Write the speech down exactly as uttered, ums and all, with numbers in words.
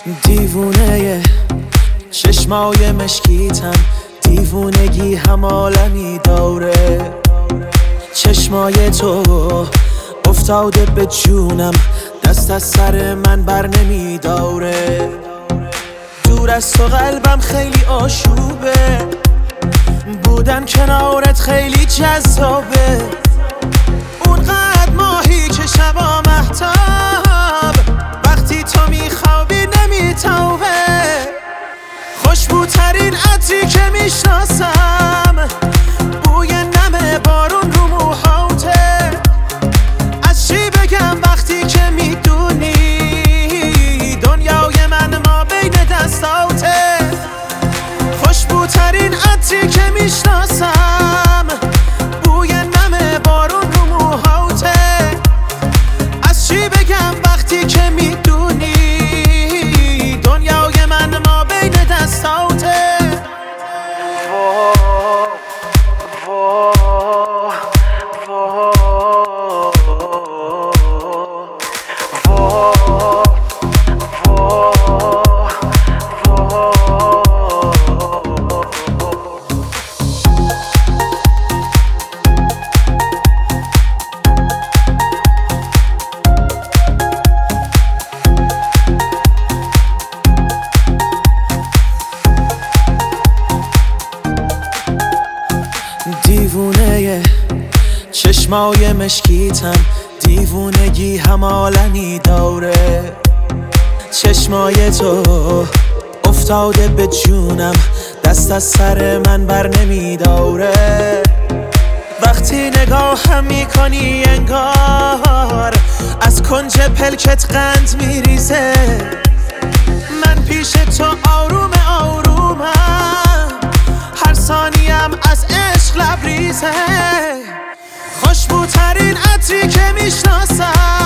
دیوونه چشمای مشکیتم، دیوونگی هم عالمی داره. چشمای تو افتاده به جونم، دست از سر من بر نمی داره. دور از تو قلبم خیلی آشوبه، بودن کنارت خیلی جذابه. اونقدر ماهی که شبا مهتاب، وقتی تو میخوابی نمیتابه. خوشبوترین عطری که میشناسم، بوی نم بارون رو موهاته. از چی بگم وقتی که میدونی دنیای من ما بین دستاته. خوشبوترین عطری که میشناسم، بوی نم بارون رو موهاته. از چی بگم وقتی که میدونی دنیای من ما بین دستاته. دیوونه چشمای مشکیتم، دیوونگی هم عالمی داره. چشمای تو افتاده به جونم، دست از سر من بر نمی داره. وقتی نگاهم میکنی انگار از کنج پلکت قند میریزه. من پیش تو آروم آرومم، هر ثانیم از عشق لبریزه. خوشبوترین عطری که میشناسم،